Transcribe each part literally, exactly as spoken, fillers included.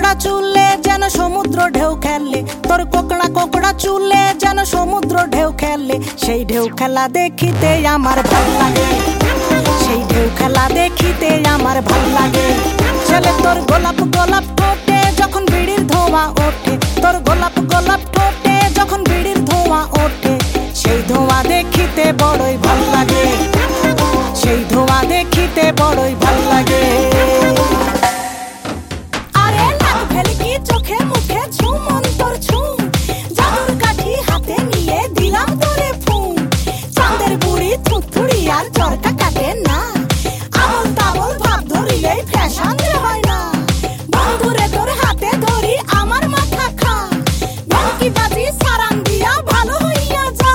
কোকড়া চুলে যেন সমুদ্র ঢেউ খেলে, তোর কোকড়া কোকড়া চুলে যেন সমুদ্র ঢেউ খেলে। সেই ঢেউ খেলা দেখিতে আমার ভাল লাগে, সেই ঢেউ খেলা দেখিতে আমার ভাল লাগে। ছেলে তোর গোলাপ গোলাপ ঠোঁটে যখন বিড়ির ধোঁয়া ওঠে, তোর গোলাপ গোলাপ ঠোঁটে যখন বিড়ির ধোঁয়া ওঠে, সেই ধোঁয়া দেখিতে বড়ই ভাল লাগে, সেই ধোঁয়া দেখিতে বড়ই ভাল লাগে। আরে নাক ভেলকি চোখে মুখে ঝুম অন্তর ঝুম, জাদুর কাঠি হাতে নিয়ে দিলাম তোরে ফুম। চাঁদের বুড়ি থুথুড়ি আর চরকা কাটে না, আবল তাবল ভাব ধরিলেই ফ্যাশন হয় না। বন্ধুরে তোর হাতে ধরি আমার মাথা খা, ভেলকি বাজি সারান দিয়া ভালো হইয়া যা।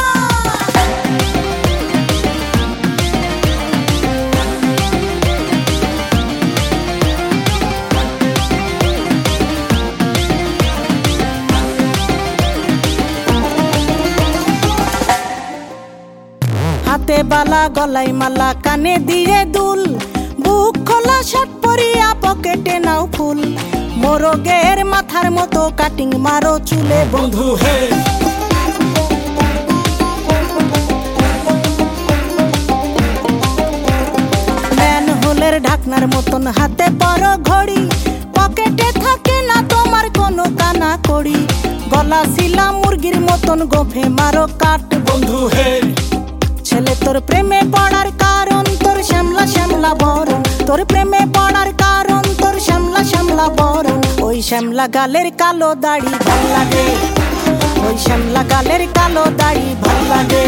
হাতে বালা গলায় মালা কানে দিয়ে দুল, বুক খোলা শার্ট পরিয়া পকেটে নাও ফুল। মোরগের মাথার মতো কাটিং মারো চুলে বন্ধু হে। ম্যানহোলের ঢাকনার মতন হাতে পরো ঘড়ি, পকেটে থাকে না তোমার কোনো কানা কড়ি। গলা শিলা মুরগির মতন গোফে মারো কাট বন্ধু হে। ছেলে তোর প্রেমে পড়ার কারণ তোর শ্যামলা শ্যামলা বরণ, তোর প্রেমে পড়ার কারণ তোর শ্যামলা শ্যামলা বরণ। ওই শ্যামলা গালের কালো দাড়ি ভাল লাগে, ওই শ্যামলা গালের কালো দাড়ি ভাল লাগে।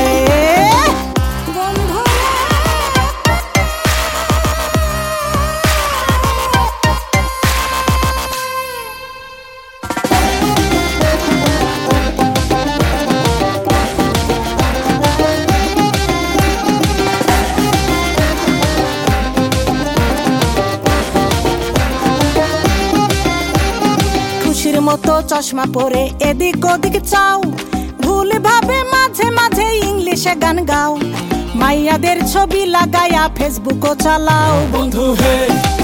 মতো চশমা পরে এদিক ওদিক চাও, ভুল ভাবে মাঝে মাঝে ইংলিশে গান গাও। মাইয়াদের ছবি লাগায়া ফেসবুকও চালাও বন্ধু হে।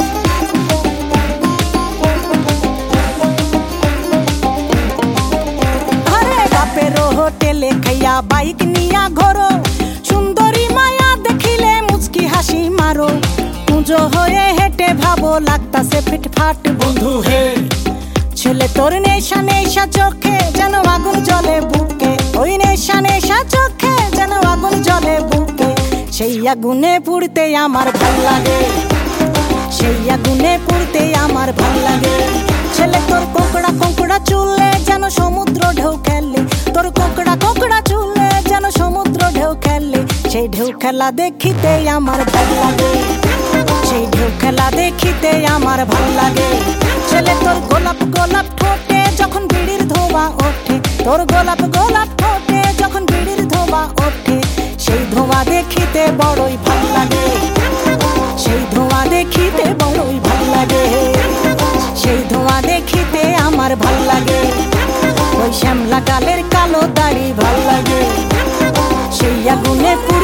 আরে বাপের হোটেলে খাইয়া বাইক নিয়া ঘোরো, সুন্দরী মায়া দেখিলে মুচকি হাসি মারো। পুজো হয়ে হেঁটে ভাবো লাগতাছে ফিটফাট বন্ধু হে। ছেলে তোর নেশা নেশা চোখে যেন আগুন জ্বলে বুকে, ওই নেশা নেশা চোখে যেন আগুন জ্বলে বুকে। সেই আগুনে পুড়তে আমার ভাল লাগে, সেই আগুনে পুড়তে আমার ভাল লাগে। ছেলে তোর কোকড়া কোকড়া চুলে যেন সমুদ্র ঢেউ খেলে, তোর কোকড়া কোকড়া চুলে যেন সমুদ্র ঢেউ খেলে। সেই ঢেউ খেলা দেখিতে আমার ভাল লাগে, সেই ঢেউ খেলা দেখিতে আমার ভাল লাগে। ছেলে তোর গোলাপ গোলাপ ঠোঁটে যখন বিড়ির ধোঁয়া ওঠে, তোর গোলাপ গোলাপ ঠোঁটে যখন বিড়ির ধোঁয়া ওঠে, সেই ধোঁয়া দেখিতে বড়ই ভাল লাগে, সেই ধোঁয়া দেখিতে বড়ই ভাল লাগে, সেই ধোঁয়া দেখিতে আমার ভাল লাগে। ওই শ্যামলা গালের কালো দাড়ি ভাল লাগে, সেই আগুনে